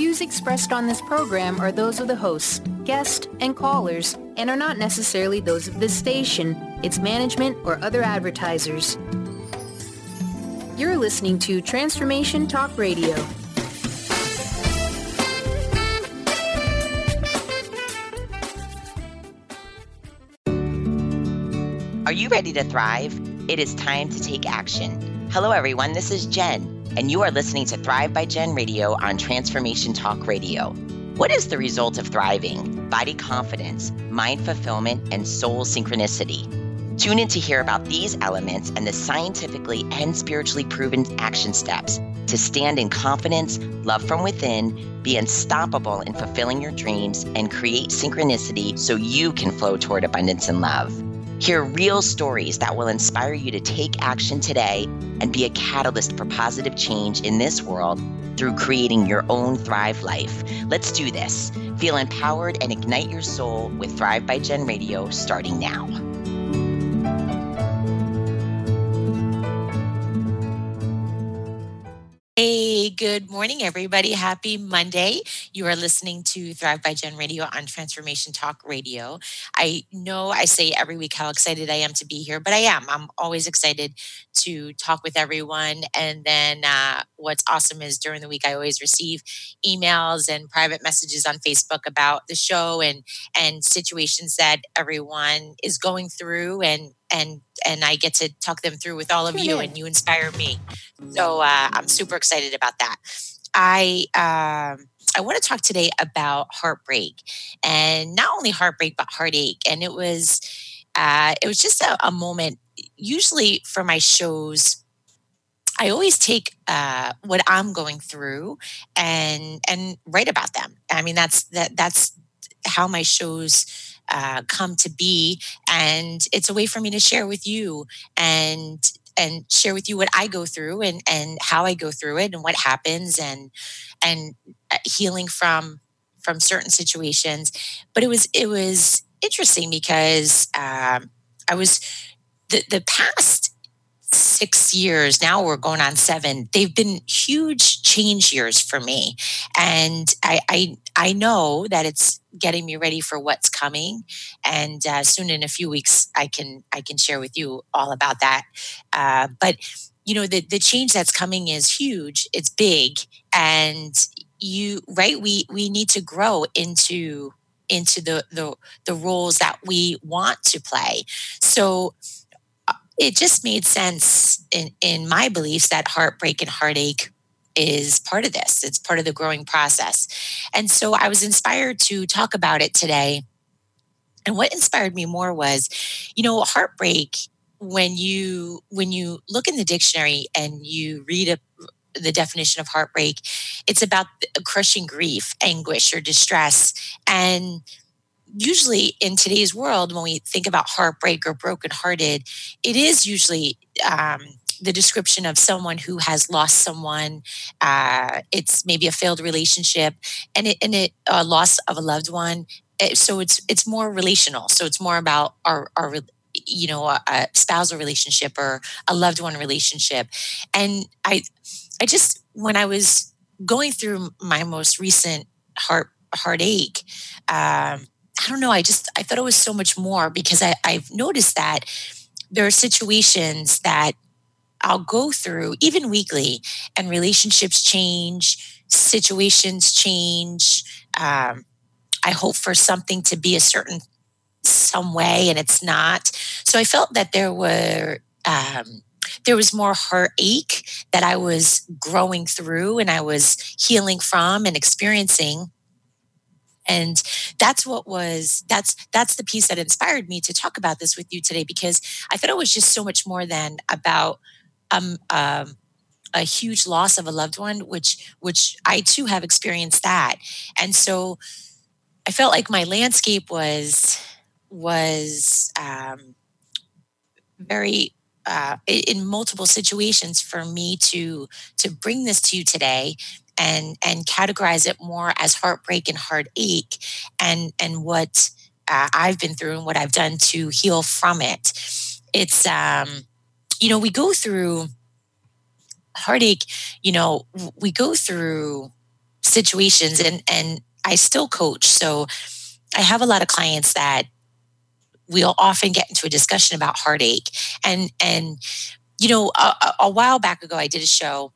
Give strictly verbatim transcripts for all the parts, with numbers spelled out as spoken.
views expressed on this program are those of the hosts, guests, and callers, and are not necessarily those of this station, its management, or other advertisers. You're listening to Transformation Talk Radio. Are you ready to thrive? It is time to take action. Hello, everyone. This is Jen, and you are listening to Thrive by Jen Radio on Transformation Talk Radio. What is the result of thriving? Body confidence, mind fulfillment, and soul synchronicity. Tune in to hear about these elements and the scientifically and spiritually proven action steps to stand in confidence, love from within, be unstoppable in fulfilling your dreams, and create synchronicity so you can flow toward abundance and love. Hear real stories that will inspire you to take action today and be a catalyst for positive change in this world through creating your own Thrive life. Let's do this. Feel empowered and ignite your soul with Thrive by Jen Radio starting now. Hey, good morning, everybody. Happy Monday. You are listening to Thrive by Jen Radio on Transformation Talk Radio. I know I say every week how excited I am to be here, but I am. I'm always excited to talk with everyone. And then uh, what's awesome is during the week, I always receive emails and private messages on Facebook about the show and, and situations that everyone is going through, and and and I get to talk them through with all of you, and you inspire me. So uh, I'm super excited about that. I um, I want to talk today about heartbreak, and not only heartbreak but heartache. And it was uh, it was just a, a moment. Usually for my shows, I always take uh, what I'm going through and and write about them. I mean, that's that that's how my shows uh, come to be, and it's a way for me to share with you and and share with you what I go through and and how I go through it and what happens and and healing from from certain situations. But it was it was interesting because um, I was the the past six years, now we're going on seven, they've been huge change years for me. And I I, I know that it's getting me ready for what's coming. And uh, soon in a few weeks, I can I can share with you all about that. Uh, but, you know, the, the change that's coming is huge. It's big. And you, right, we, we need to grow into into the, the the roles that we want to play. So it just made sense in, in my beliefs that heartbreak and heartache is part of this. It's part of the growing process. And so I was inspired to talk about it today. And what inspired me more was, you know, heartbreak, when you when you look in the dictionary and you read a, the definition of heartbreak, it's about crushing grief, anguish, or distress. And usually in today's world, when we think about heartbreak or brokenhearted, it is usually um, the description of someone who has lost someone. Uh, it's maybe a failed relationship, and it and it a loss of a loved one. It, so it's it's more relational. So it's more about our our you know a, a spousal relationship or a loved one relationship. And I I just when I was going through my most recent heart heartache. Um, I don't know. I just, I thought it was so much more because I, I've noticed that there are situations that I'll go through even weekly, and relationships change, situations change. Um, I hope for something to be a certain some way and it's not. So I felt that there were, um, there was more heartache that I was growing through and I was healing from and experiencing. And that's what was, that's, that's the piece that inspired me to talk about this with you today, because I thought it was just so much more than about um, um, a huge loss of a loved one, which, which I too have experienced that. And so I felt like my landscape was, was um, very, uh, in multiple situations for me to, to bring this to you today and and categorize it more as heartbreak and heartache, and and what uh, I've been through and what I've done to heal from it. It's um, you know, we go through heartache. You know, we go through situations, and, and I still coach. So I have a lot of clients that we'll often get into a discussion about heartache. And, and, you know, a, a while back ago, I did a show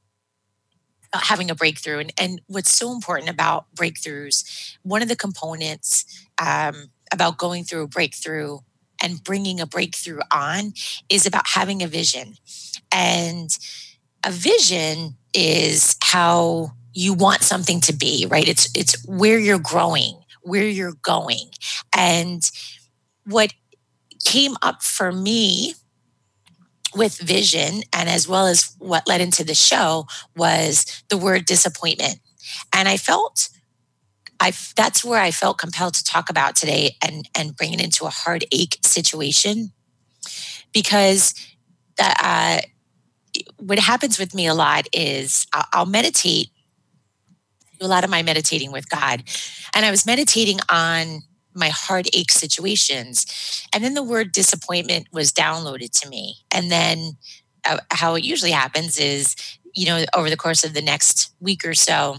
about having a breakthrough. And, and what's so important about breakthroughs, one of the components um, about going through a breakthrough and bringing a breakthrough on is about having a vision. And a vision is how you want something to be, right? It's it's where you're growing, where you're going. And what came up for me with vision, and as well as what led into the show, was the word disappointment. And I felt I that's where I felt compelled to talk about today, and and bring it into a heartache situation, because the, uh, what happens with me a lot is I'll, I'll meditate, do a lot of my meditating with God, and I was meditating on my heartache situations, and then the word disappointment was downloaded to me. And then uh, how it usually happens is, you know, over the course of the next week or so,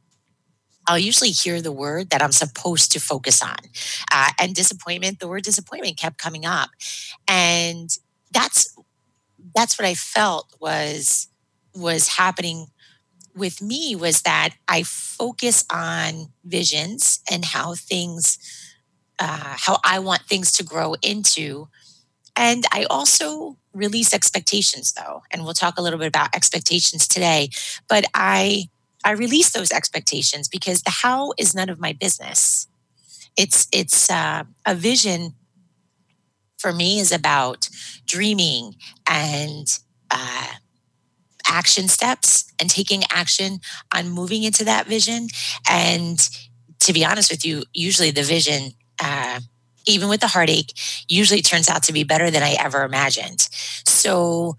I'll usually hear the word that I'm supposed to focus on. Uh, and disappointment, the word disappointment kept coming up. And that's that's what I felt was was happening with me, was that I focus on visions and how things, uh, how I want things to grow into. And I also release expectations, though. And we'll talk a little bit about expectations today. But I I release those expectations because the how is none of my business. It's it's uh, a vision for me is about dreaming and uh, action steps and taking action on moving into that vision. And to be honest with you, usually the vision, uh, even with the heartache, usually turns out to be better than I ever imagined. So,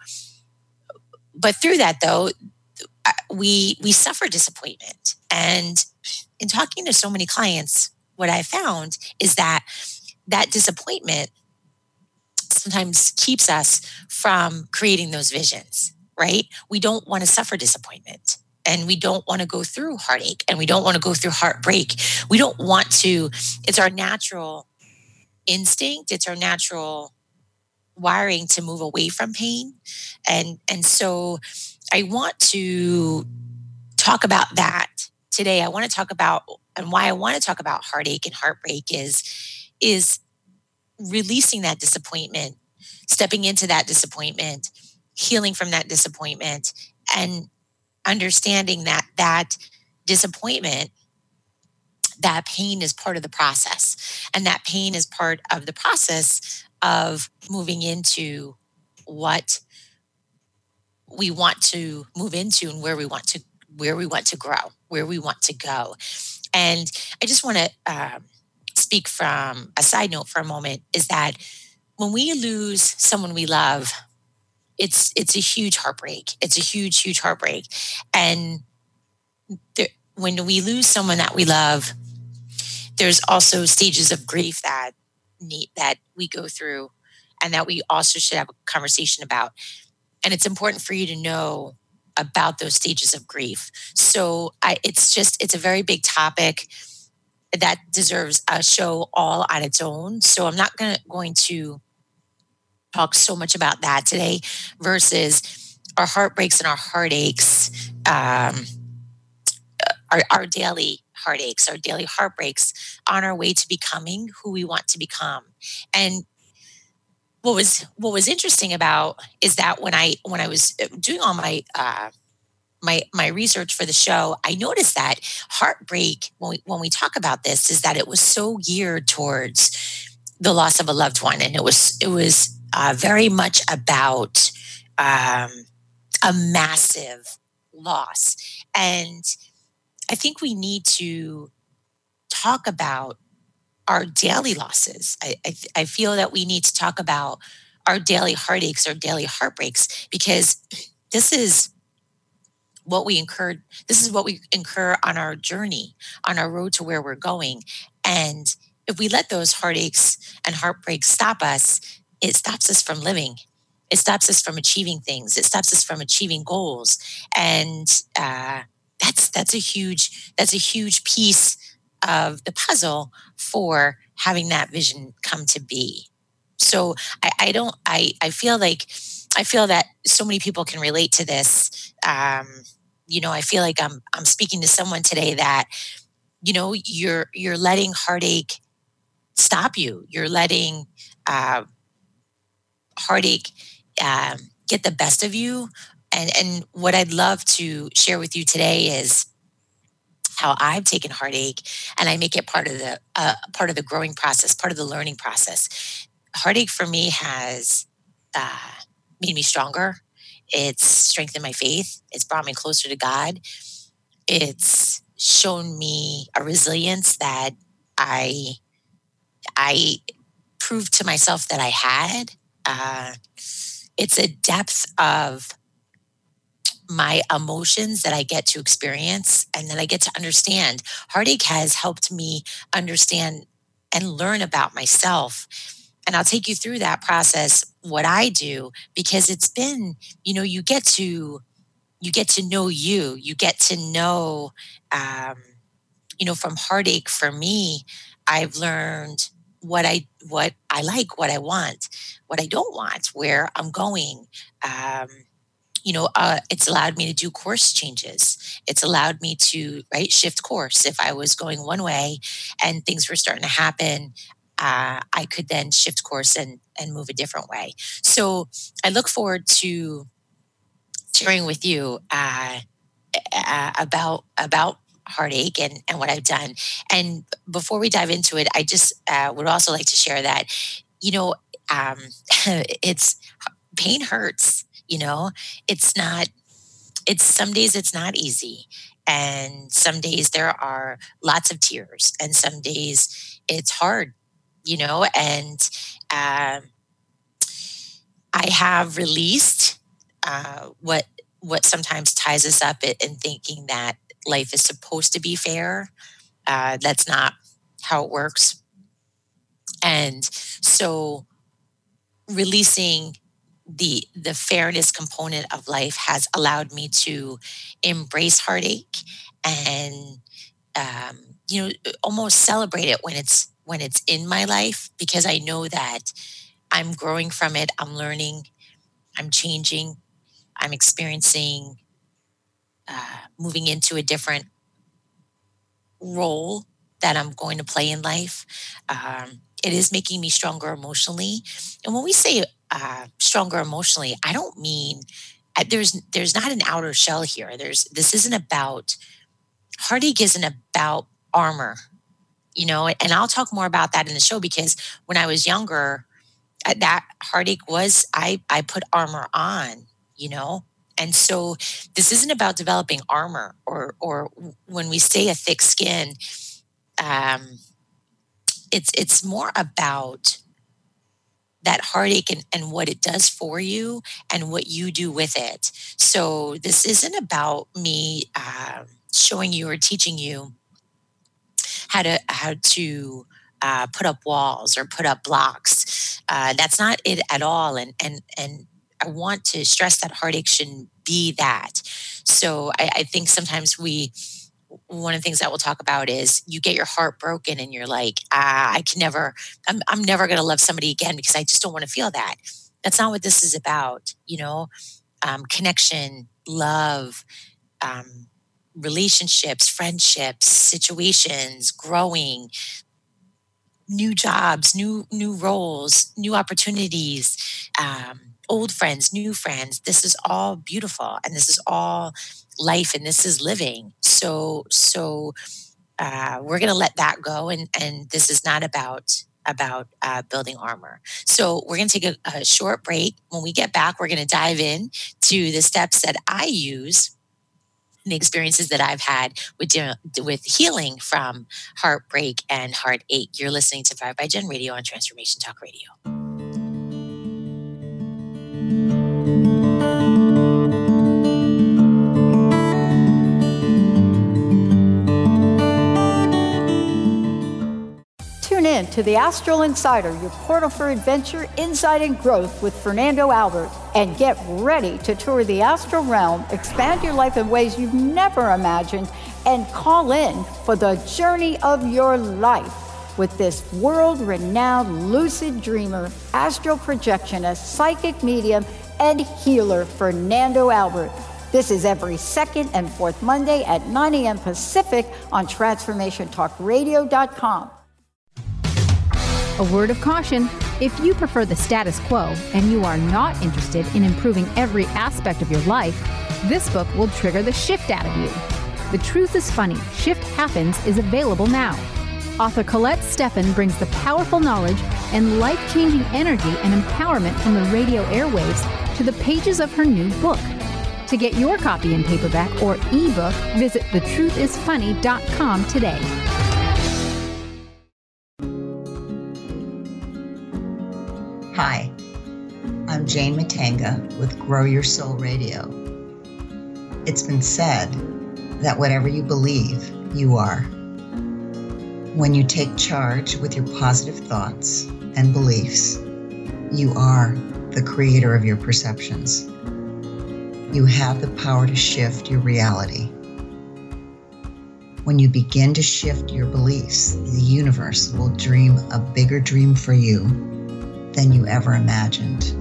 but through that though, we we suffer disappointment. And in talking to so many clients, what I found is that that disappointment sometimes keeps us from creating those visions, right? We don't want to suffer disappointment, and we don't want to go through heartache, and we don't want to go through heartbreak. We don't want to, it's our natural instinct, it's our natural wiring to move away from pain. And, and so I want to talk about that today. I want to talk about, and why I want to talk about heartache and heartbreak is, is releasing that disappointment, stepping into that disappointment, healing from that disappointment, and understanding that that disappointment, that pain is part of the process. And that pain is part of the process of moving into what we want to move into, and where we want to where we want to grow, where we want to go. And I just want to um, speak from a side note for a moment, is that when we lose someone we love, it's it's a huge heartbreak. It's a huge, huge heartbreak. And there, when we lose someone that we love, there's also stages of grief that need, that we go through, and that we also should have a conversation about. And it's important for you to know about those stages of grief. So I, it's just, it's a very big topic that deserves a show all on its own. So I'm not gonna, going to talk so much about that today, versus our heartbreaks and our heartaches, um, our, our daily heartaches, our daily heartbreaks, on our way to becoming who we want to become. And what was what was interesting about is that when I when I was doing all my uh, my my research for the show, I noticed that heartbreak, when we when we talk about this, is that it was so geared towards the loss of a loved one, and it was it was uh, very much about um, a massive loss. And I think we need to talk about our daily losses. I, I, I feel that we need to talk about our daily heartaches, our daily heartbreaks, because this is what we incurred. This is what we incur on our journey, on our road to where we're going. And if we let those heartaches and heartbreaks stop us, it stops us from living. It stops us from achieving things. It stops us from achieving goals. And uh, that's that's a huge, that's a huge piece of the puzzle for having that vision come to be. So I, I don't, I, I feel like, I feel that so many people can relate to this. Um, you know, I feel like I'm, I'm speaking to someone today that, you know, you're, you're letting heartache stop you. You're letting, uh, heartache, um, get the best of you. And, and what I'd love to share with you today is how I've taken heartache and I make it part of the, uh, part of the growing process, part of the learning process. Heartache for me has, uh, made me stronger. It's strengthened my faith. It's brought me closer to God. It's shown me a resilience that I, I proved to myself that I had. Uh, it's a depth of my emotions that I get to experience and that I get to understand. Heartache has helped me understand and learn about myself. And I'll take you through that process, what I do, because it's been, you know, you get to, you get to know you, you get to know, um, you know, from heartache for me, I've learned what I, what I like, what I want, what I don't want, where I'm going. Um, you know, uh, it's allowed me to do course changes. It's allowed me to, right, shift course. If I was going one way and things were starting to happen, uh, I could then shift course and, and move a different way. So I look forward to sharing with you uh, uh, about about heartache and, and what I've done. And before we dive into it, I just uh, would also like to share that, you know, um, it's pain hurts. You know, it's not, it's some days it's not easy. And some days there are lots of tears. And some days it's hard, you know, and um, I have released uh, what what sometimes ties us up in thinking that life is supposed to be fair. Uh, that's not how it works. And so releasing the the fairness component of life has allowed me to embrace heartache and um, you know, almost celebrate it when it's when it's in my life, because I know that I'm growing from it, I'm learning, I'm changing, I'm experiencing, uh, moving into a different role that I'm going to play in life. Um, it is making me stronger emotionally. And when we say uh, stronger emotionally, I don't mean uh, there's there's not an outer shell here. There's this isn't about heartache isn't about armor, you know. And I'll talk more about that in the show, because when I was younger, uh, that heartache was I I put armor on, you know. And so this isn't about developing armor, or or when we say a thick skin. Um, it's it's more about that heartache and, and what it does for you and what you do with it. So this isn't about me uh, showing you or teaching you how to how to uh, put up walls or put up blocks. Uh, that's not it at all. And and and I want to stress that heartache shouldn't be that. So I, I think sometimes we. One of the things that we'll talk about is you get your heart broken and you're like, ah, I can never, I'm, I'm never going to love somebody again because I just don't want to feel that. That's not what this is about. You know, um, connection, love, um, relationships, friendships, situations, growing, new jobs, new, new roles, new opportunities, um, old friends, new friends. This is all beautiful. And this is all life, and this is living. So, so uh, we're going to let that go, and and this is not about about uh, building armor. So we're going to take a, a short break. When we get back, we're going to dive in to the steps that I use, and the experiences that I've had with with healing from heartbreak and heartache. You're listening to Thrive by Jen Radio on Transformation Talk Radio. Tune in to the Astral Insider, your portal for adventure, insight, and growth with Fernando Albert. And get ready to tour the astral realm, expand your life in ways you've never imagined, and call in for the journey of your life with this world-renowned lucid dreamer, astral projectionist, psychic medium, and healer, Fernando Albert. This is every second and fourth Monday at nine a.m. Pacific on transformation talk radio dot com. A word of caution: if you prefer the status quo and you are not interested in improving every aspect of your life, this book will trigger the shift out of you. The Truth is Funny, Shift Happens is available now. Author Colette Steffen brings the powerful knowledge and life-changing energy and empowerment from the radio airwaves to the pages of her new book. To get your copy in paperback or ebook, visit the truth is funny dot com today. Hi, I'm Jane Matanga with Grow Your Soul Radio. It's been said that whatever you believe, you are. When you take charge with your positive thoughts and beliefs, you are the creator of your perceptions. You have the power to shift your reality. When you begin to shift your beliefs, the universe will dream a bigger dream for you than you ever imagined.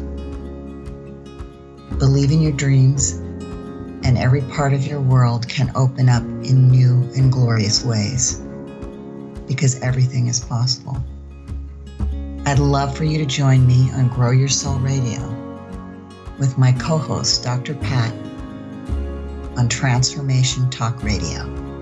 Believe in your dreams, and every part of your world can open up in new and glorious ways, because everything is possible. I'd love for you to join me on Grow Your Soul Radio with my co-host, Doctor Pat, on Transformation Talk Radio.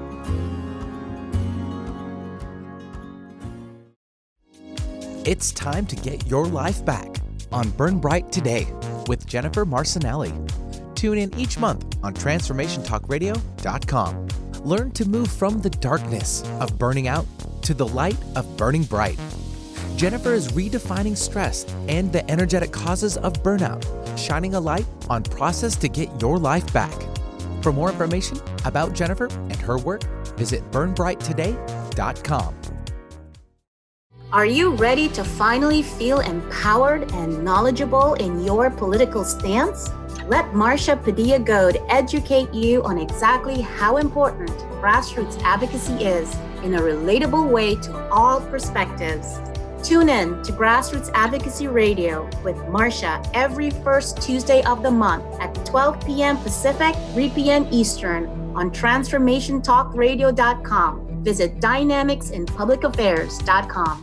It's time to get your life back on Burn Bright Today with Jennifer Marcinelli. Tune in each month on transformation talk radio dot com. Learn to move from the darkness of burning out to the light of burning bright. Jennifer is redefining stress and the energetic causes of burnout, shining a light on process to get your life back. For more information about Jennifer and her work, visit burn bright today dot com. Are you ready to finally feel empowered and knowledgeable in your political stance? Let Marsha Padilla-Goad educate you on exactly how important grassroots advocacy is in a relatable way to all perspectives. Tune in to Grassroots Advocacy Radio with Marsha every first Tuesday of the month at twelve p.m. Pacific, three p.m. Eastern on transformation talk radio dot com. Visit dynamics in public affairs dot com.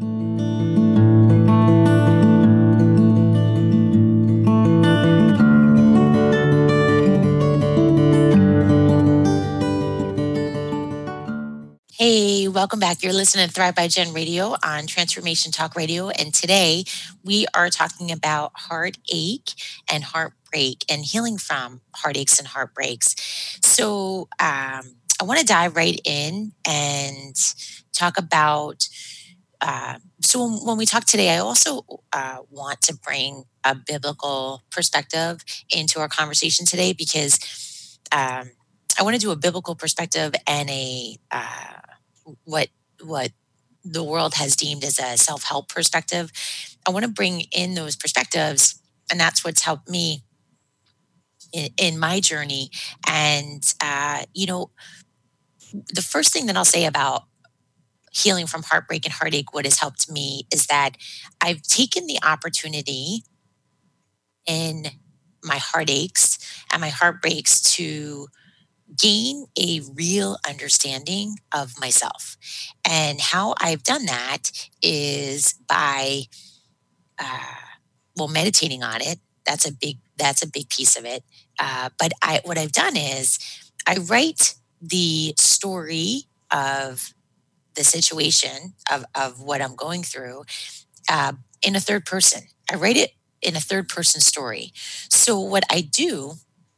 Hey, welcome back. You're listening to Thrive by Jen Radio on Transformation Talk Radio. And today we are talking about heartache and heartbreak and healing from heartaches and heartbreaks. So um, I want to dive right in and talk about, uh, so when, when we talk today, I also uh, want to bring a biblical perspective into our conversation today because um, I want to do a biblical perspective and a uh, what what the world has deemed as a self-help perspective. I want to bring in those perspectives, and that's what's helped me in, in my journey. And uh, you know, the first thing that I'll say about healing from heartbreak and heartache, what has helped me is that I've taken the opportunity in my heartaches and my heartbreaks to gain a real understanding of myself. And how I've done that is by, uh, well, meditating on it. That's a big, that's a big piece of it. Uh, but I, what I've done is I write the story of the situation of, of what I'm going through uh, in a third person. I write it in a third person story. So what I do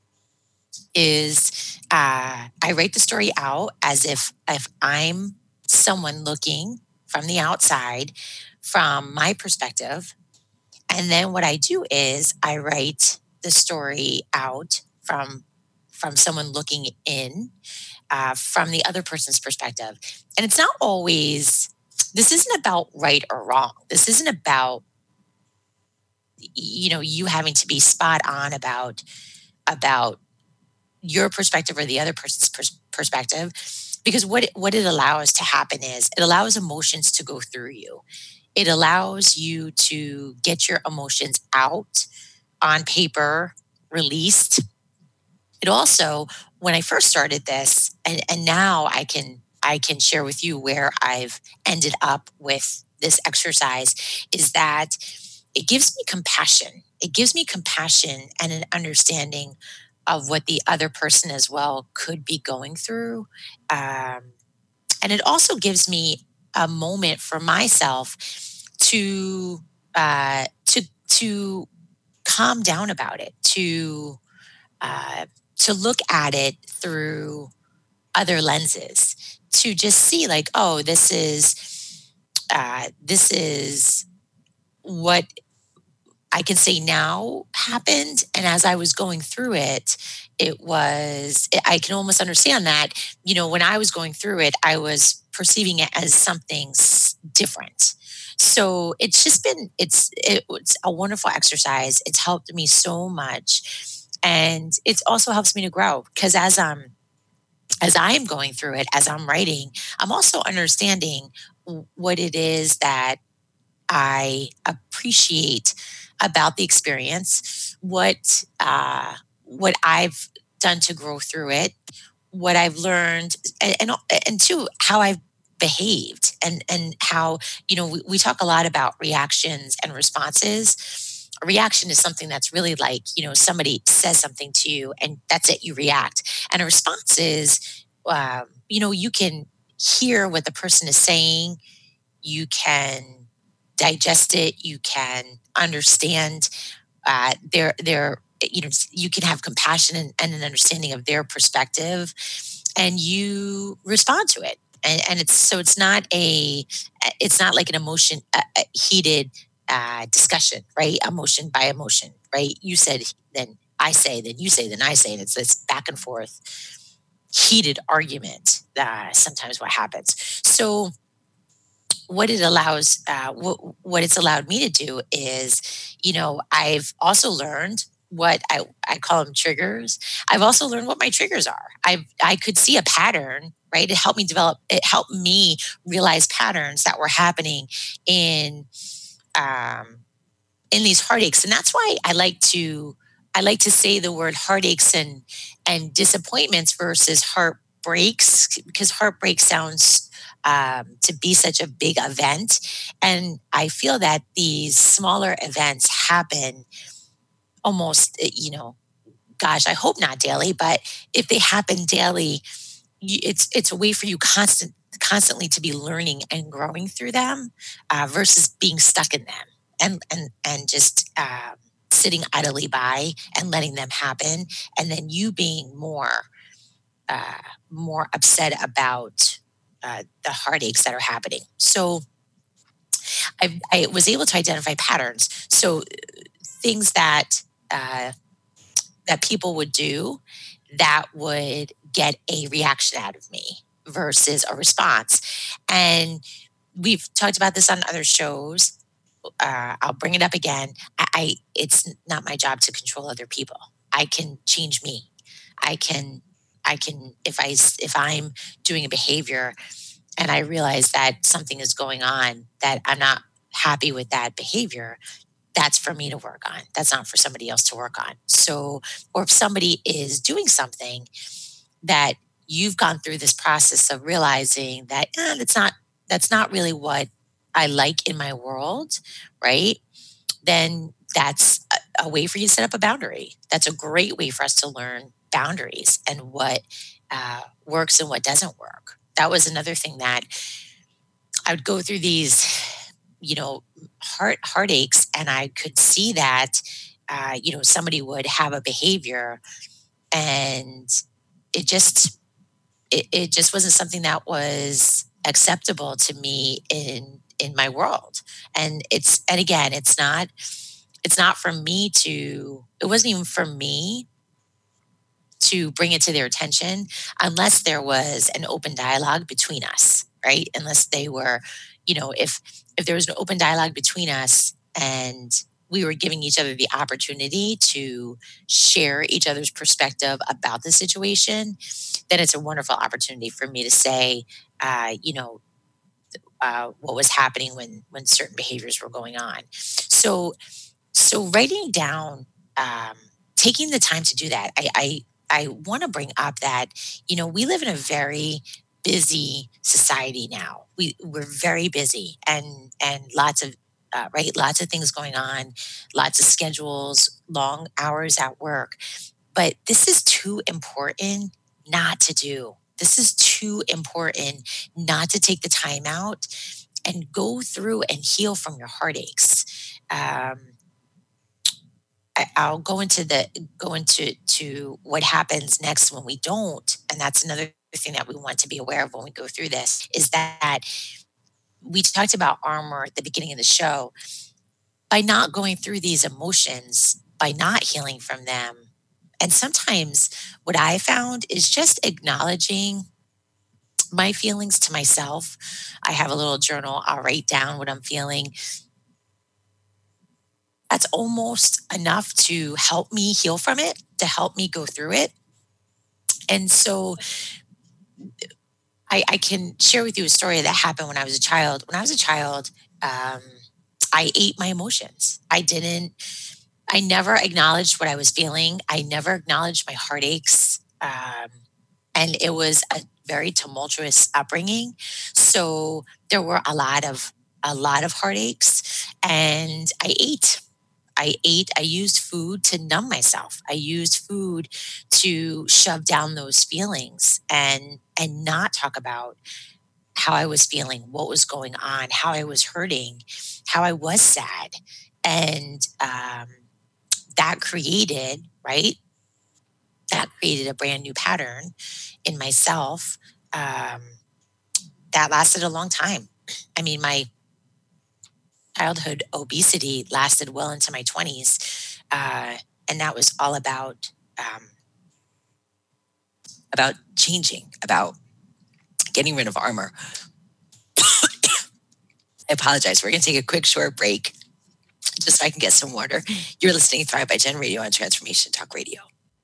is uh, I write the story out as if if I'm someone looking from the outside, from my perspective. And then what I do is I write the story out from, from someone looking in, uh, from the other person's perspective. And it's not always, this isn't about right or wrong. This isn't about, you know, you having to be spot on about, about your perspective or the other person's pers- perspective. Because what it, what it allows to happen is it allows emotions to go through you. It allows you to get your emotions out on paper, released. It also, when I first started this, and, and now I can I can share with you where I've ended up with this exercise, is that it gives me compassion. It gives me compassion and an understanding of what the other person as well could be going through. Um, and it also gives me a moment for myself to uh, to to calm down about it, to uh, to look at it through other lenses, to just see like, oh, this is uh, this is what I can say now happened. And as I was going through it, it was, I can almost understand that, you know, when I was going through it, I was perceiving it as something different. So it's just been, it's, it's a wonderful exercise. It's helped me so much. And it also helps me to grow because as I'm, as I'm going through it, as I'm writing, I'm also understanding what it is that I appreciate about the experience, what uh, what I've done to grow through it, what I've learned, and and, and two, how I've behaved, and and how, you know, we, we talk a lot about reactions and responses. A reaction is something that's really like, you know, somebody says something to you, and that's it, you react. And a response is, um, you know, you can hear what the person is saying, you can digest it, you can understand uh, their their you know you can have compassion and, and an understanding of their perspective, and you respond to it. And, and it's so it's not a it's not like an emotion a, a heated uh, discussion, right? Emotion by emotion, right? You said, then I say, then you say, then I say, and it's this back and forth heated argument. Uh, sometimes what happens. So what it allows, uh, what, what it's allowed me to do is, you know, I've also learned what I, I call them triggers. I've also learned what my triggers are. I I could see a pattern, right? It helped me develop, it helped me realize patterns that were happening in, um, in these heartaches. And that's why I like to, I like to say the word heartaches and, and disappointments versus heartbreaks, because heartbreak sounds Um, to be such a big event. And I feel that these smaller events happen almost, you know, gosh, I hope not daily, but if they happen daily, it's it's a way for you constant constantly to be learning and growing through them uh, versus being stuck in them and and and just uh, sitting idly by and letting them happen, and then you being more uh, more upset about Uh, the heartaches that are happening. So I, I was able to identify patterns. So things that uh, that people would do that would get a reaction out of me versus a response. And we've talked about this on other shows. Uh, I'll bring it up again. I, I it's not my job to control other people. I can change me. I can I can if I if I'm doing a behavior and I realize that something is going on that I'm not happy with that behavior, that's for me to work on. That's not for somebody else to work on. So, or if somebody is doing something that you've gone through this process of realizing that eh, that's not that's not really what I like in my world, right? Then that's a, a way for you to set up a boundary. That's a great way for us to learn boundaries and what uh, works and what doesn't work. That was another thing that I would go through these, you know, heart heartaches, and I could see that, uh, you know, somebody would have a behavior, and it just, it, it just wasn't something that was acceptable to me in in my world. And it's, and again, it's not, it's not for me to, it wasn't even for me to bring it to their attention unless there was an open dialogue between us, right? Unless they were, you know, if if there was an open dialogue between us and we were giving each other the opportunity to share each other's perspective about the situation, then it's a wonderful opportunity for me to say, uh, you know, uh, what was happening when when certain behaviors were going on. So, so writing down, um, taking the time to do that, I I, I want to bring up that, you know, we live in a very busy society now. We we're very busy, and and lots of uh, right, lots of things going on, lots of schedules, long hours at work. But this is too important not to do. This is too important not to take the time out and go through and heal from your heartaches. Um, I, I'll go into the go into to what happens next when we don't, and that's another thing that we want to be aware of when we go through this, is that we talked about armor at the beginning of the show. By not going through these emotions, by not healing from them, and sometimes what I found is just acknowledging my feelings to myself. I have a little journal. I'll write down what I'm feeling. That's almost enough to help me heal from it, to help me go through it. And so I, I can share with you a story that happened when I was a child. When I was a child, um, I ate my emotions. I didn't, I never acknowledged what I was feeling. I never acknowledged my heartaches. Um, and it was a very tumultuous upbringing. So there were a lot of, a lot of heartaches, and I ate. I ate, I used food to numb myself. I used food to shove down those feelings and and not talk about how I was feeling, what was going on, how I was hurting, how I was sad. And um, that created, right? That created a brand new pattern in myself um, that lasted a long time. I mean, my childhood obesity lasted well into my twenties. Uh, and that was all about, um, about changing, about getting rid of armor. I apologize. We're going to take a quick short break just so I can get some water. You're listening to Thrive by Jen Radio on Transformation Talk Radio.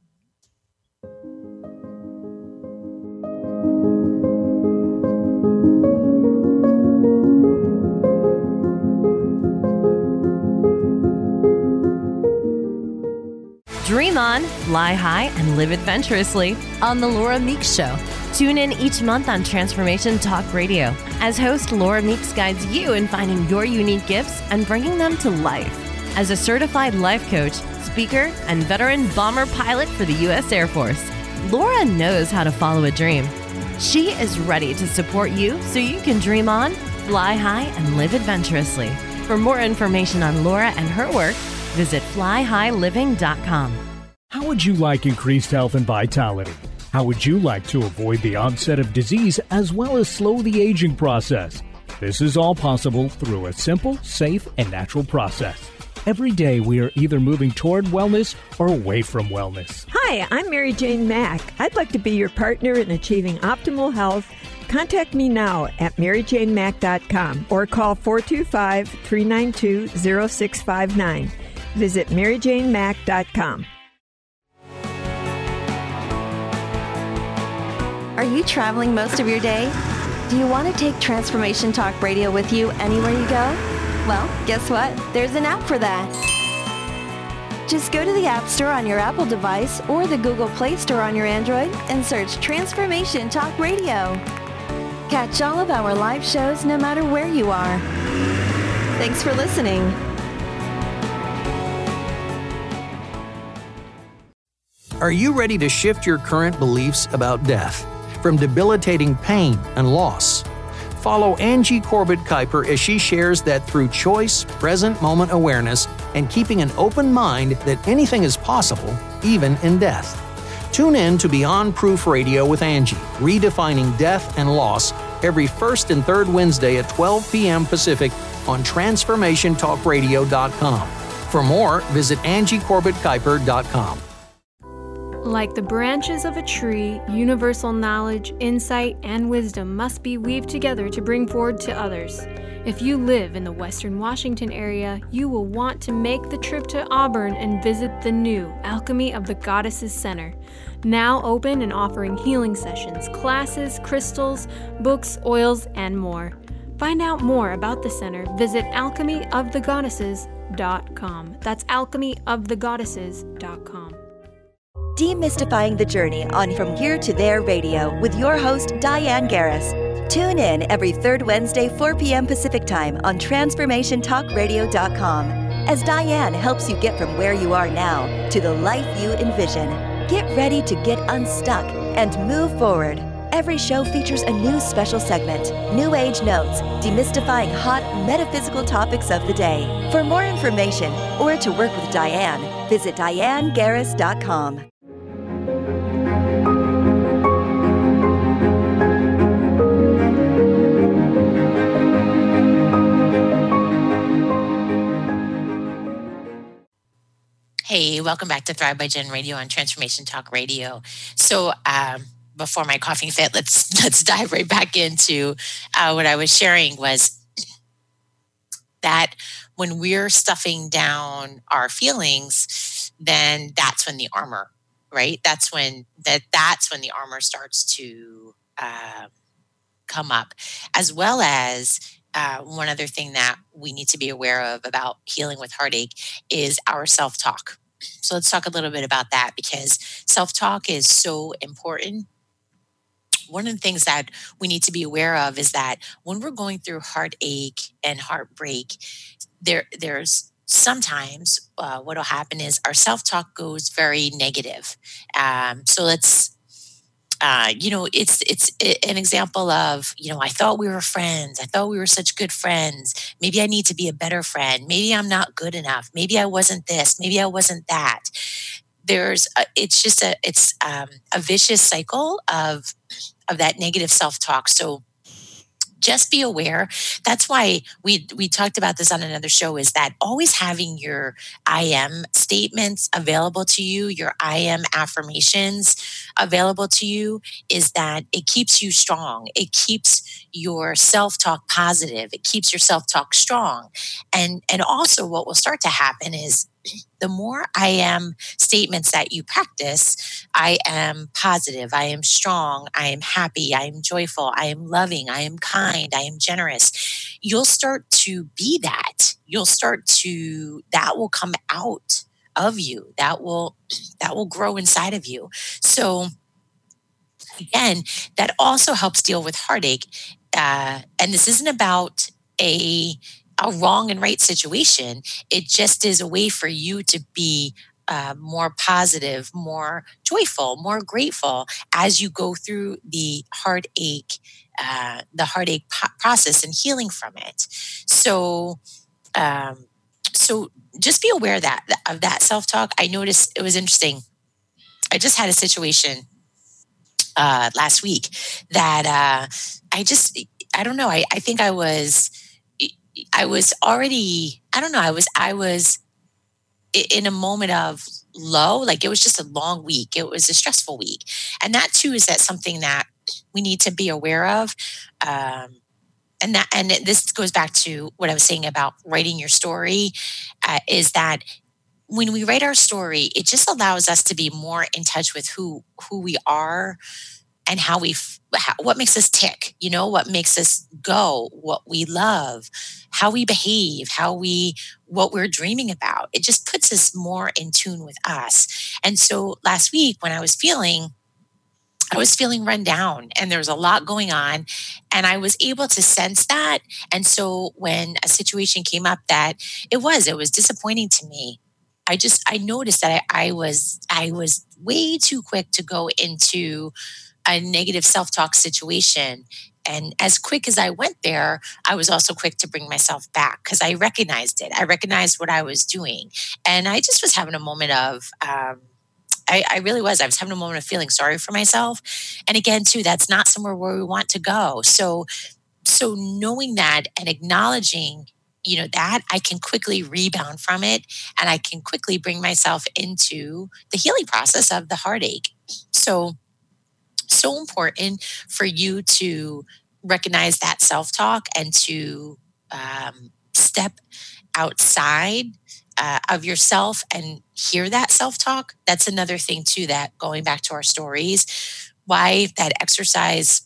Dream on, fly high, and live adventurously on The Laura Meeks Show. Tune in each month on Transformation Talk Radio as host Laura Meeks guides you in finding your unique gifts and bringing them to life. As a certified life coach, speaker, and veteran bomber pilot for the U S Air Force, Laura knows how to follow a dream. She is ready to support you so you can dream on, fly high, and live adventurously. For more information on Laura and her work, visit fly high living dot com. How would you like increased health and vitality? How would you like to avoid the onset of disease as well as slow the aging process? This is all possible through a simple, safe, and natural process. Every day we are either moving toward wellness or away from wellness. Hi, I'm Mary Jane Mack. I'd like to be your partner in achieving optimal health. Contact me now at mary jane mack dot com or call four two five, three nine two, zero six five nine. Visit mary jane mack dot com. Are you traveling most of your day? Do you want to take Transformation Talk Radio with you anywhere you go? Well, guess what? There's an app for that. Just go to the App Store on your Apple device or the Google Play Store on your Android and search Transformation Talk Radio. Catch all of our live shows no matter where you are. Thanks for listening. Are you ready to shift your current beliefs about death from debilitating pain and loss? Follow Angie Corbett Kuiper as she shares that through choice, present moment awareness, and keeping an open mind that anything is possible, even in death. Tune in to Beyond Proof Radio with Angie, redefining death and loss, every first and third Wednesday at twelve p.m. Pacific on transformation talk radio dot com. For more, visit angie corbett kuiper dot com. Like the branches of a tree, universal knowledge, insight, and wisdom must be weaved together to bring forward to others. If you live in the Western Washington area, you will want to make the trip to Auburn and visit the new Alchemy of the Goddesses Center. Now open and offering healing sessions, classes, crystals, books, oils, and more. Find out more about the center. Visit alchemy of the goddesses dot com. That's alchemy of the goddesses dot com. Demystifying the Journey on From Here to There Radio with your host, Diane Garris. Tune in every third Wednesday, four p.m. Pacific Time on transformation talk radio dot com as Diane helps you get from where you are now to the life you envision. Get ready to get unstuck and move forward. Every show features a new special segment, New Age Notes, demystifying hot metaphysical topics of the day. For more information or to work with Diane, visit diane garris dot com. Hey, welcome back to Thrive by Jen Radio on Transformation Talk Radio. So um, before my coughing fit, let's let's dive right back into uh, what I was sharing was that when we're stuffing down our feelings, then that's when the armor, right? That's when that that's when the armor starts to uh, come up, as well as uh, one other thing that we need to be aware of about healing with heartache is our self-talk. So let's talk a little bit about that because self-talk is so important. One of the things that we need to be aware of is that when we're going through heartache and heartbreak, there there's sometimes uh, what will happen is our self-talk goes very negative. Um, so let's, uh, you know, it's it's an example of, you know, I thought we were friends. I thought we were such good friends. Maybe I need to be a better friend. Maybe I'm not good enough. Maybe I wasn't this. Maybe I wasn't that. There's, a, it's just a, it's um, a vicious cycle of of that negative self-talk. So just be aware. That's why we we talked about this on another show, is that always having your I am statements available to you, your I am affirmations available to you, is that it keeps you strong. It keeps your self-talk positive. It keeps your self-talk strong. And, and also what will start to happen is the more I am statements that you practice, I am positive, I am strong, I am happy, I am joyful, I am loving, I am kind, I am generous. You'll start to be that. You'll start to, that will come out of you. That will, that will grow inside of you. So again, that also helps deal with heartache. Uh, and this isn't about a a wrong and right situation. It just is a way for you to be uh, more positive, more joyful, more grateful as you go through the heartache, uh, the heartache po- process and healing from it. So, um, so just be aware of that, of that self-talk. I noticed it was interesting. I just had a situation uh, last week that uh, I just, I don't know. I, I think I was, I was already, I don't know, I was, I was in a moment of low, like it was just a long week. It was a stressful week. And that too, is that something that we need to be aware of. Um, and that, and this goes back to what I was saying about writing your story, uh, is that when we write our story, it just allows us to be more in touch with who, who we are and how we, how, what makes us tick, you know, what makes us go, what we love, how we behave, how we, what we're dreaming about. It just puts us more in tune with us. And so last week when I was feeling, I was feeling run down and there was a lot going on and I was able to sense that. And so when a situation came up that it was, it was disappointing to me, I just, I noticed that I, I was, I was way too quick to go into a negative self-talk situation. And as quick as I went there, I was also quick to bring myself back because I recognized it. I recognized what I was doing. And I just was having a moment of, um, I, I really was. I was having a moment of feeling sorry for myself. And again, too, that's not somewhere where we want to go. So, so knowing that and acknowledging you know, that I can quickly rebound from it, and I can quickly bring myself into the healing process of the heartache. So, so important for you to recognize that self-talk and to um, step outside uh, of yourself and hear that self-talk. That's another thing too, that going back to our stories, why that exercise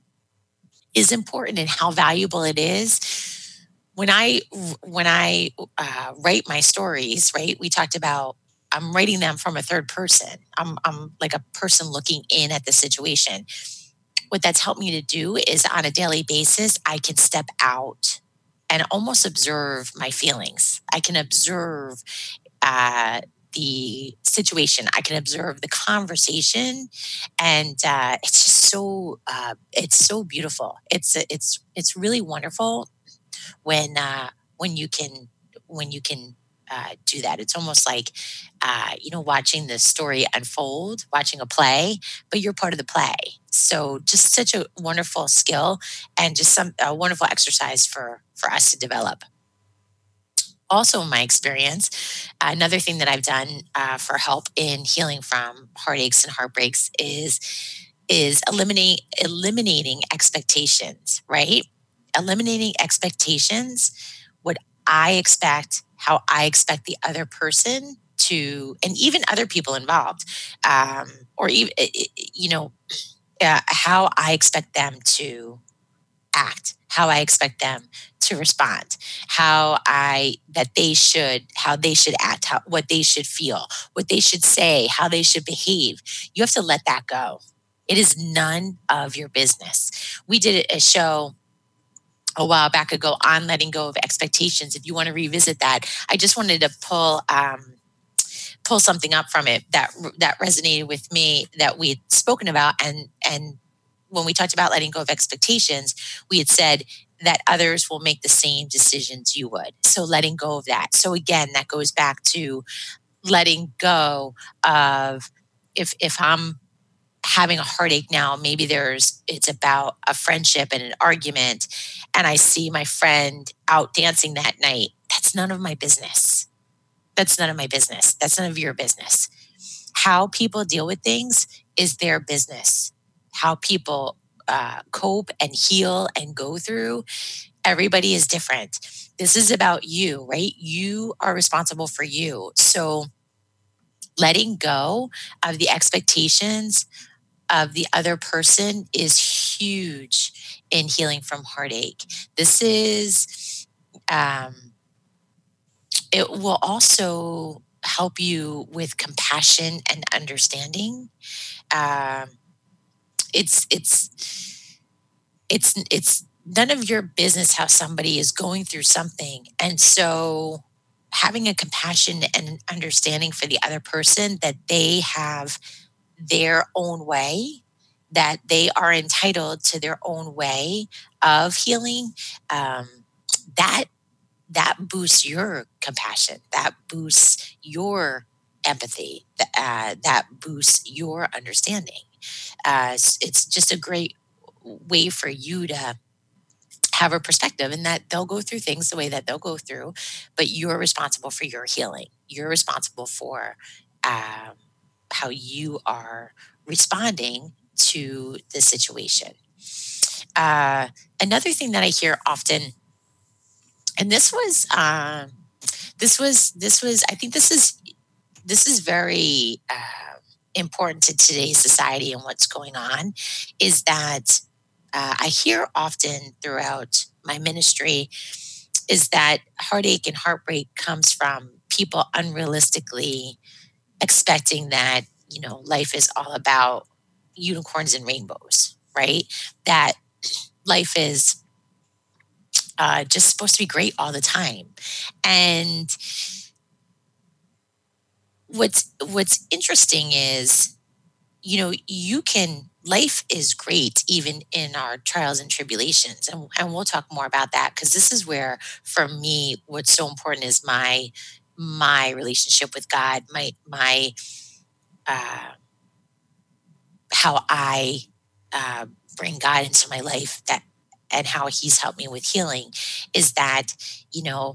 is important and how valuable it is. When I when I uh, write my stories, right? We talked about I'm writing them from a third person. I'm I'm like a person looking in at the situation. What that's helped me to do is on a daily basis, I can step out and almost observe my feelings. I can observe uh, the situation. I can observe the conversation, and uh, it's just so uh, it's so beautiful. It's it's it's really wonderful when uh, when you can when you can uh, do that. It's almost like uh, you know, watching the story unfold, watching a play, but you're part of the play. So just such a wonderful skill, and just some a wonderful exercise for for us to develop. Also, in my experience, another thing that I've done uh, for help in healing from heartaches and heartbreaks is is eliminate eliminating expectations, right? Eliminating expectations, what I expect, how I expect the other person to, and even other people involved, um, or even, you know, uh, how I expect them to act, how I expect them to respond, how I, that they should, how they should act, how, what they should feel, what they should say, how they should behave. You have to let that go. It is none of your business. We did a show a while back ago on letting go of expectations. If you want to revisit that, I just wanted to pull um, pull something up from it that that resonated with me that we had spoken about. And and when we talked about letting go of expectations, we had said that others will make the same decisions you would. So letting go of that. So again, that goes back to letting go of if if I'm having a heartache now, maybe there's, it's about a friendship and an argument, and I see my friend out dancing that night. That's none of my business. That's none of my business. That's none of your business. How people deal with things is their business. How people uh, cope and heal and go through, everybody is different. This is about you, right? You are responsible for you. So letting go of the expectations of the other person is huge in healing from heartache. This is, um, it will also help you with compassion and understanding. Um, it's, it's, it's, it's none of your business how somebody is going through something. And so having a compassion and an understanding for the other person, that they have their own way, that they are entitled to their own way of healing, um, that that boosts your compassion, that boosts your empathy, uh, that boosts your understanding. Uh, it's, it's just a great way for you to have a perspective, and that they'll go through things the way that they'll go through, but you're responsible for your healing. You're responsible for um, how you are responding to the situation. Uh, another thing that I hear often, and this was, uh, this was, this was, I think this is, this is very uh, important to today's society and what's going on, is that uh, I hear often throughout my ministry is that heartache and heartbreak comes from people unrealistically expecting that, you know, life is all about unicorns and rainbows, right? That life is uh, just supposed to be great all the time. And what's what's interesting is, you know, you can, life is great even in our trials and tribulations. And, and we'll talk more about that, because this is where, for me, what's so important is my my relationship with God, my my uh, how I uh, bring God into my life. That and how he's helped me with healing is that, you know,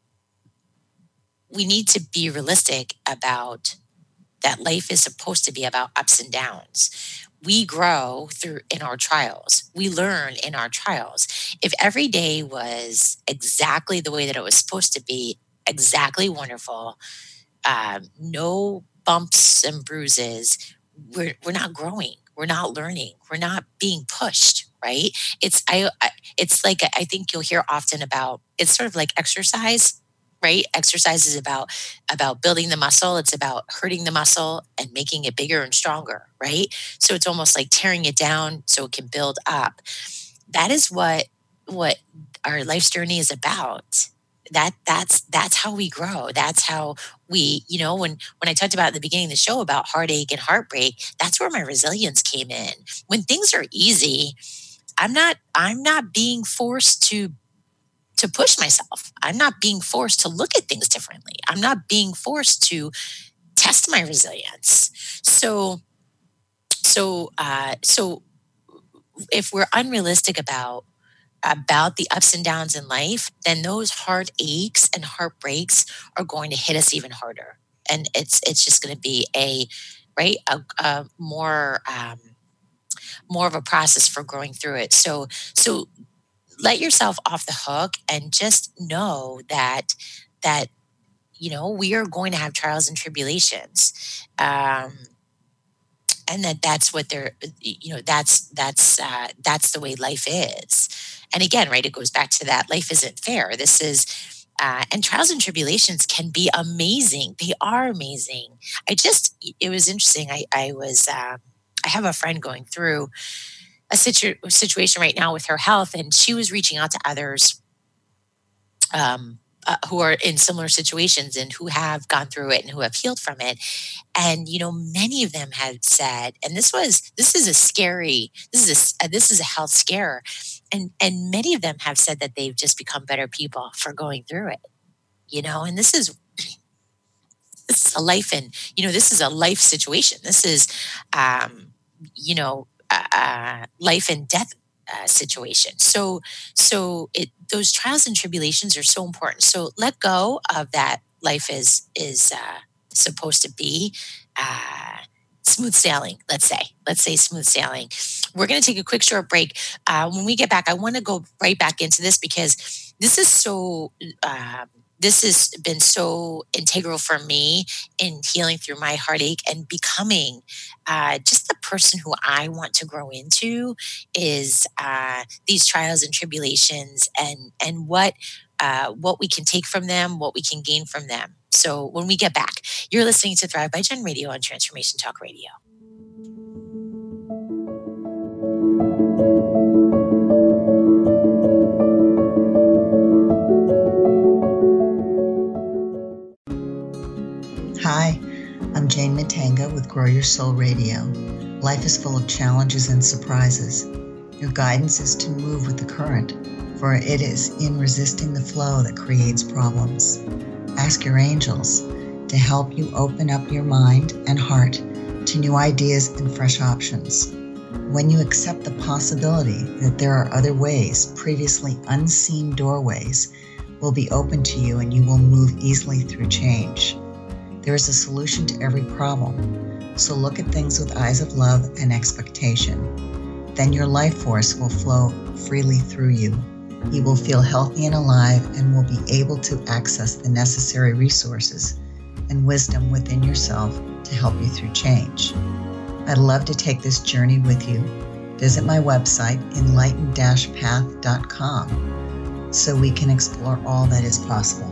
we need to be realistic about that life is supposed to be about ups and downs. We grow through in our trials. We learn in our trials. If every day was exactly the way that it was supposed to be, exactly wonderful, um, no bumps and bruises, we're we're not growing. We're not learning. We're not being pushed, right? It's I, I it's like I think you'll hear often about, it's sort of like exercise. Right? Exercise is about, about building the muscle. It's about hurting the muscle and making it bigger and stronger, right? So it's almost like tearing it down so it can build up. That is what, what our life's journey is about. That that's, that's how we grow. That's how we, you know, when, when I talked about at the beginning of the show about heartache and heartbreak, that's where my resilience came in. When things are easy, I'm not, I'm not being forced to to push myself. I'm not being forced to look at things differently. I'm not being forced to test my resilience. So, so, uh, so if we're unrealistic about, about the ups and downs in life, then those hard aches and heartbreaks are going to hit us even harder. And it's, it's just going to be a, right, a, a more, um, more of a process for growing through it. So, so, let yourself off the hook and just know that, that, you know, we are going to have trials and tribulations. Um, and that that's what they're, you know, that's, that's, uh, that's the way life is. And again, right, it goes back to that life isn't fair. This is, uh, and trials and tribulations can be amazing. They are amazing. I just, it was interesting. I, I was, uh, I have a friend going through a situ- situation right now with her health, and she was reaching out to others um, uh, who are in similar situations and who have gone through it and who have healed from it. And, you know, many of them had said, and this was, this is a scary, this is a, this is a health scare. And, and many of them have said that they've just become better people for going through it, you know, and this is, this is a life and, you know, this is a life situation. This is, um, you know, Uh, life and death uh, situation. So, so it those trials and tribulations are so important. So let go of that. Life is is uh, supposed to be uh, smooth sailing. Let's say, let's say smooth sailing. We're going to take a quick short break. Uh, when we get back, I want to go right back into this because this is so. Um, This has been so integral for me in healing through my heartache and becoming uh, just the person who I want to grow into is uh, these trials and tribulations and and what uh, what we can take from them, what we can gain from them. So when we get back, you're listening to Thrive by Jen Radio on Transformation Talk Radio. Hi, I'm Jane Matanga with Grow Your Soul Radio. Life is full of challenges and surprises. Your guidance is to move with the current, for it is in resisting the flow that creates problems. Ask your angels to help you open up your mind and heart to new ideas and fresh options. When you accept the possibility that there are other ways, previously unseen doorways will be open to you and you will move easily through change. There is a solution to every problem, so look at things with eyes of love and expectation. Then your life force will flow freely through you. You will feel healthy and alive and will be able to access the necessary resources and wisdom within yourself to help you through change. I'd love to take this journey with you. Visit my website, enlighten dash path dot com, so we can explore all that is possible.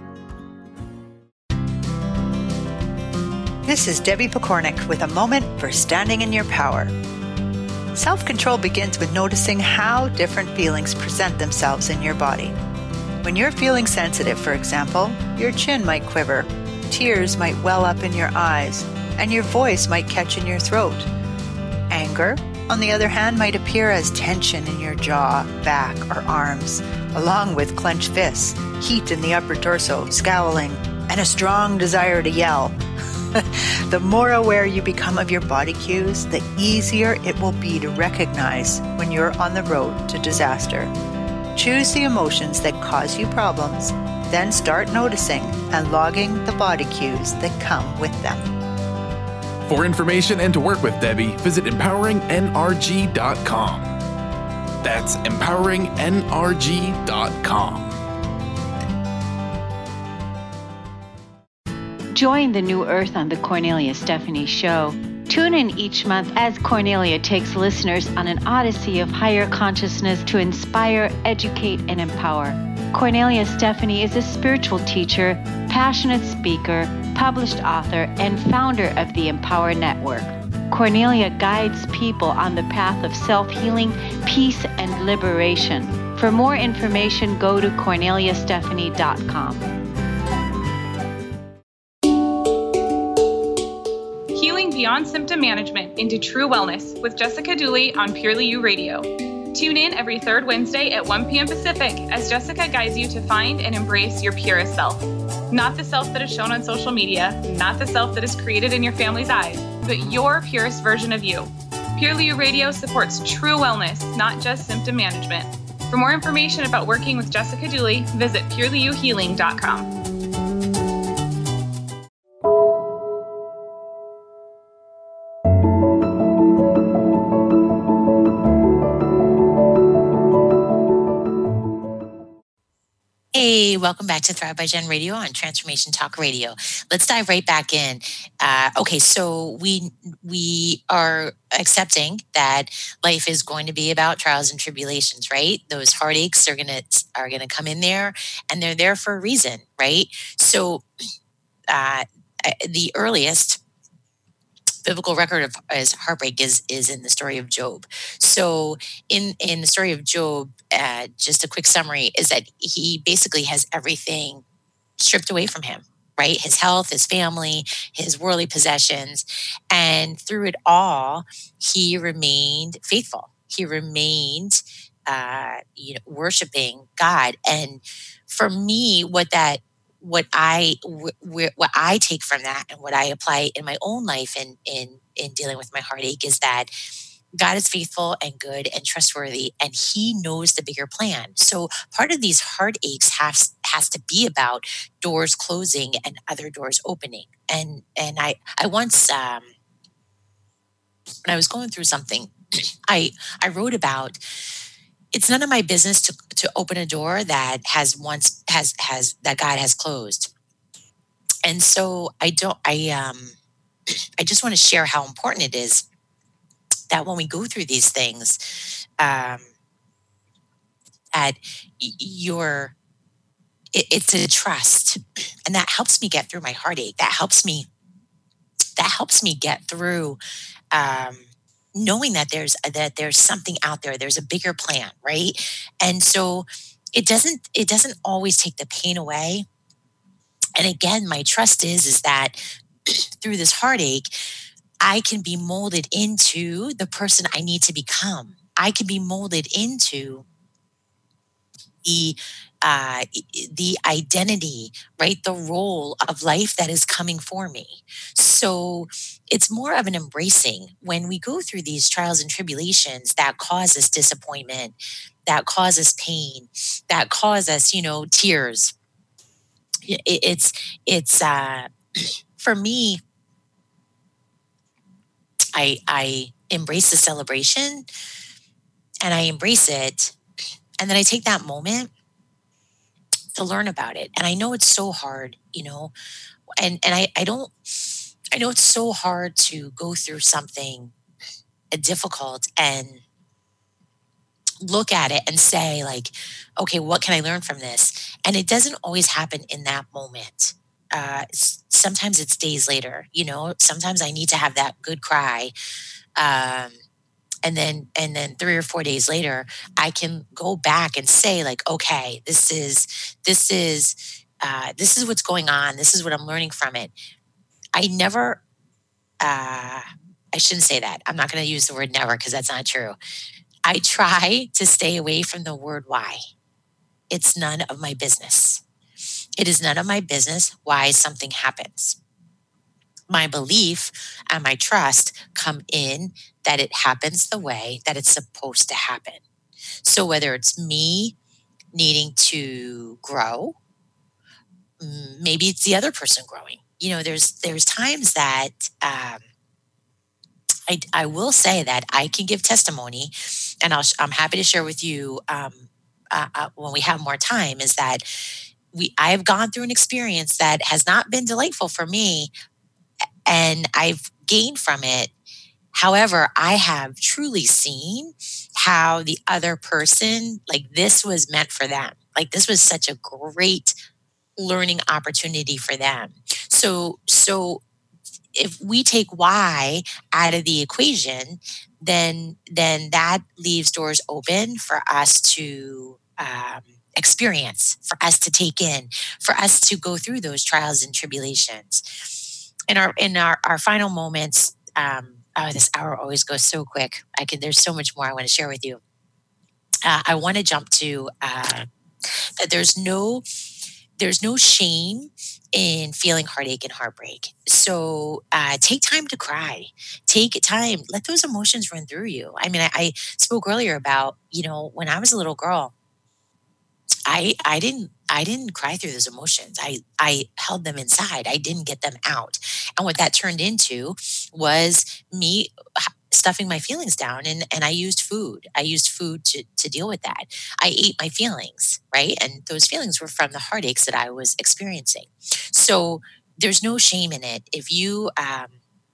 This is Debbie Pokornik with a moment for standing in your power. Self-control begins with noticing how different feelings present themselves in your body. When you're feeling sensitive, for example, your chin might quiver, tears might well up in your eyes, and your voice might catch in your throat. Anger, on the other hand, might appear as tension in your jaw, back, or arms, along with clenched fists, heat in the upper torso, scowling, and a strong desire to yell. The more aware you become of your body cues, the easier it will be to recognize when you're on the road to disaster. Choose the emotions that cause you problems, then start noticing and logging the body cues that come with them. For information and to work with Debbie, visit empowering N R G dot com. That's empowering N R G dot com. Join the New Earth on the Cornelia Stephanie Show. Tune in each month as Cornelia takes listeners on an odyssey of higher consciousness to inspire, educate, and empower. Cornelia Stephanie is a spiritual teacher, passionate speaker, published author, and founder of the Empower Network. Cornelia guides people on the path of self-healing, peace, and liberation. For more information, go to cornelia stephanie dot com. Healing beyond symptom management into true wellness with Jessica Dooley on Purely You Radio. Tune in every third Wednesday at one p.m. Pacific as Jessica guides you to find and embrace your purest self. Not the self that is shown on social media, not the self that is created in your family's eyes, but your purest version of you. Purely You Radio supports true wellness, not just symptom management. For more information about working with Jessica Dooley, visit purely you healing dot com. Hey, welcome back to Thrive by Jen Radio on Transformation Talk Radio. Let's dive right back in. Uh, okay, so we we are accepting that life is going to be about trials and tribulations, right? Those heartaches are gonna are gonna come in there, and they're there for a reason, right? So, uh, the earliest biblical record of as heartbreak is is in the story of Job. So in in the story of Job, uh, just a quick summary is that he basically has everything stripped away from him, right? His health, his family, his worldly possessions, and through it all, he remained faithful. He remained, uh, you know, worshiping God. And for me, what that What I what I take from that and what I apply in my own life in in in dealing with my heartache is that God is faithful and good and trustworthy, and He knows the bigger plan. So part of these heartaches has has to be about doors closing and other doors opening. And and I I once um, when I was going through something, I I wrote about. It's none of my business to, to open a door that has once has has that God has closed. And so I don't I um I just want to share how important it is that when we go through these things, um at your it, it's a trust, and that helps me get through my heartache. That helps me that helps me get through um knowing that there's that there's something out there, there's a bigger plan, right? And so it doesn't it doesn't always take the pain away. And again, my trust is is that through this heartache, I can be molded into the person I need to become. I can be molded into the uh, the identity, right? The role of life that is coming for me. So it's more of an embracing when we go through these trials and tribulations that cause us disappointment, that cause us pain, that cause us, you know, tears. It, it's, it's, uh, for me, I, I embrace the celebration and I embrace it. And then I take that moment to learn about it. And I know it's so hard, you know, and, and I, I don't, I know it's so hard to go through something difficult and look at it and say like, okay, what can I learn from this? And it doesn't always happen in that moment. Uh, sometimes it's days later, you know, sometimes I need to have that good cry. Um, And then, and then three or four days later, I can go back and say, like, okay, this is, this is, uh, this is what's going on. This is what I'm learning from it. I never, uh, I shouldn't say that. I'm not going to use the word never because that's not true. I try to stay away from the word why. It's none of my business. It is none of my business why something happens. my belief and my trust come in that it happens the way that it's supposed to happen. So whether it's me needing to grow, maybe it's the other person growing. You know, there's there's times that um, I, I will say that I can give testimony, and I'll, I'm happy to share with you um, uh, uh, when we have more time, is that we I have gone through an experience that has not been delightful for me, and I've gained from it. However, I have truly seen how the other person, like this was meant for them. Like this was such a great learning opportunity for them. So, so if we take why out of the equation, then, then that leaves doors open for us to um, experience, for us to take in, for us to go through those trials and tribulations. In our, in our, our final moments, um, oh, this hour always goes so quick. I can, there's so much more I want to share with you. Uh, I want to jump to uh, that there's no, there's no shame in feeling heartache and heartbreak. So uh, take time to cry. Take time. Let those emotions run through you. I mean, I, I spoke earlier about, you know, when I was a little girl, I I didn't I didn't cry through those emotions. I I held them inside. I didn't get them out. And what that turned into was me stuffing my feelings down, and, and I used food. I used food to, to deal with that. I ate my feelings, right? And those feelings were from the heartaches that I was experiencing. So there's no shame in it. If you, um,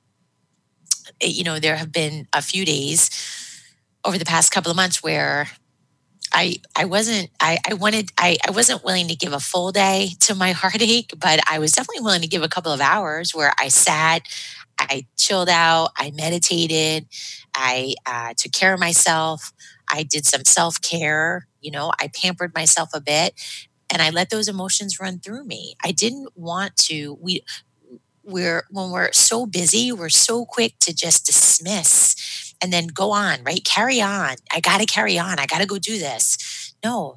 you know, there have been a few days over the past couple of months where I I wasn't I, I wanted I, I wasn't willing to give a full day to my heartache, but I was definitely willing to give a couple of hours where I sat, I chilled out, I meditated, I uh, took care of myself, I did some self-care, you know, I pampered myself a bit, and I let those emotions run through me. I didn't want to, we we're when we're so busy, we're so quick to just dismiss and then go on, right? Carry on. I got to carry on. I got to go do this. No,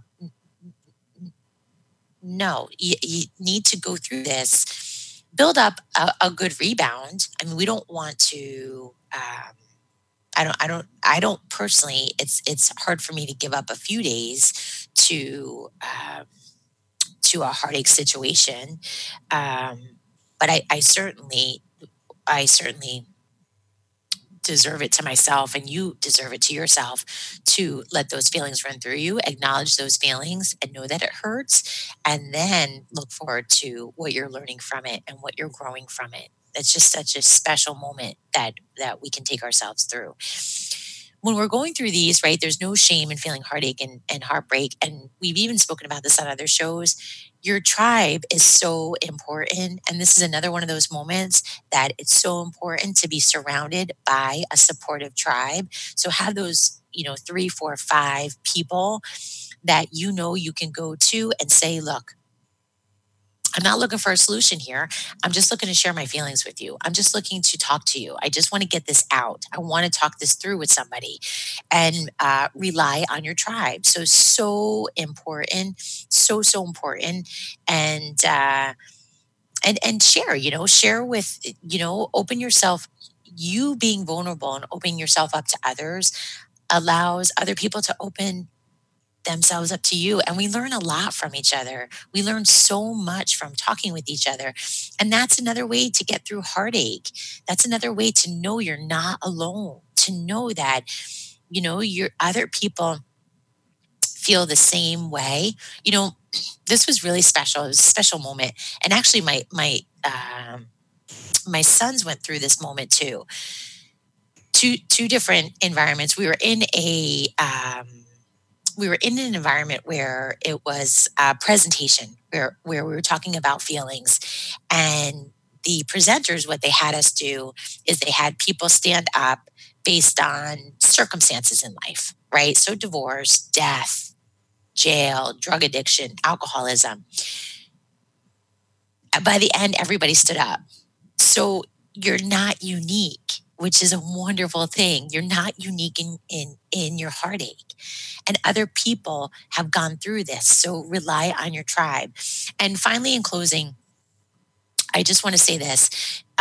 no, you, you need to go through this, build up a, a good rebound. I mean, we don't want to, um, I don't, I don't, I don't personally, it's, it's hard for me to give up a few days to, um, to a heartache situation. Um, but I, I certainly, I certainly deserve it to myself, and you deserve it to yourself, to let those feelings run through you, acknowledge those feelings and know that it hurts, and then look forward to what you're learning from it and what you're growing from it. It's just such a special moment that that we can take ourselves through. When we're going through these, right, there's no shame in feeling heartache and, and heartbreak. And we've even spoken about this on other shows. Your tribe is so important. And this is another one of those moments that it's so important to be surrounded by a supportive tribe. So have those, you know, three, four, five people that you know you can go to and say, look, I'm not looking for a solution here. I'm just looking to share my feelings with you. I'm just looking to talk to you. I just want to get this out. I want to talk this through with somebody, and uh, rely on your tribe. So, so important, so, so important. And, uh, and, and share, you know, share with, you know, open yourself, you being vulnerable and opening yourself up to others allows other people to open themselves up to you. And we learn a lot from each other. We learn so much from talking with each other. And that's another way to get through heartache. That's another way to know you're not alone, to know that, you know, your other people feel the same way. You know, this was really special. It was a special moment. And actually my, my, um, my sons went through this moment too. Two, two different environments. We were in a, um, we were in an environment where it was a presentation where, where we were talking about feelings, and the presenters, what they had us do is they had people stand up based on circumstances in life, right? So divorce, death, jail, drug addiction, alcoholism. By the end, everybody stood up. So you're not unique, which is a wonderful thing. You're not unique in, in, in your heartache. And other people have gone through this. So rely on your tribe. And finally, in closing, I just want to say this. Um,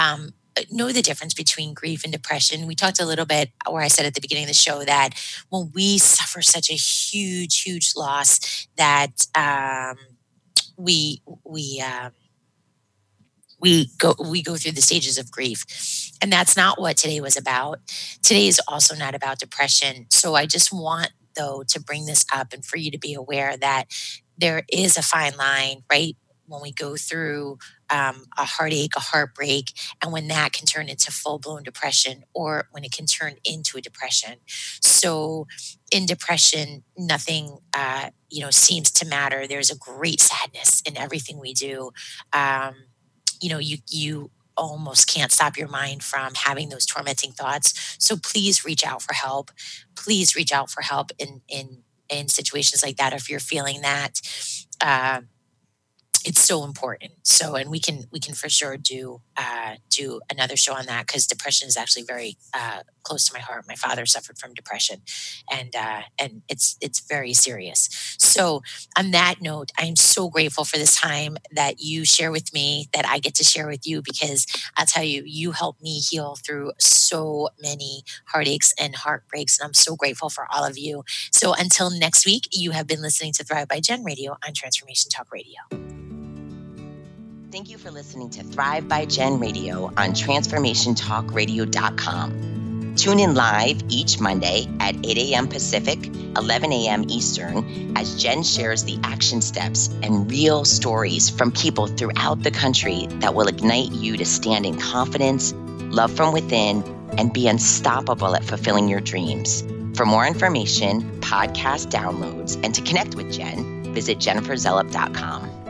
know the difference between grief and depression. We talked a little bit where I said at the beginning of the show that when we suffer such a huge, huge loss that um, we we um, we go we go through the stages of grief, and that's not what today was about. Today is also not about depression. So I just want, though, to bring this up and for you to be aware that there is a fine line, right? When we go through um, a heartache, a heartbreak, and when that can turn into full-blown depression, or when it can turn into a depression. So in depression, nothing, uh, you know, seems to matter. There's a great sadness in everything we do. Um, you know, you, you almost can't stop your mind from having those tormenting thoughts. So please reach out for help. Please reach out for help in, in, in situations like that. If you're feeling that, uh, it's so important. So, and we can we can for sure do uh, do another show on that, because depression is actually very uh, close to my heart. My father suffered from depression, and uh, and it's it's very serious. So, on that note, I am so grateful for this time that you share with me, that I get to share with you, because I'll tell you, you helped me heal through so many heartaches and heartbreaks, and I'm so grateful for all of you. So, until next week, you have been listening to Thrive by Jen Radio on Transformation Talk Radio. Thank you for listening to Thrive by Jen Radio on transformation talk radio dot com. Tune in live each Monday at eight a.m. Pacific, eleven a.m. Eastern, as Jen shares the action steps and real stories from people throughout the country that will ignite you to stand in confidence, love from within, and be unstoppable at fulfilling your dreams. For more information, podcast downloads, and to connect with Jen, visit jennifer zellup dot com.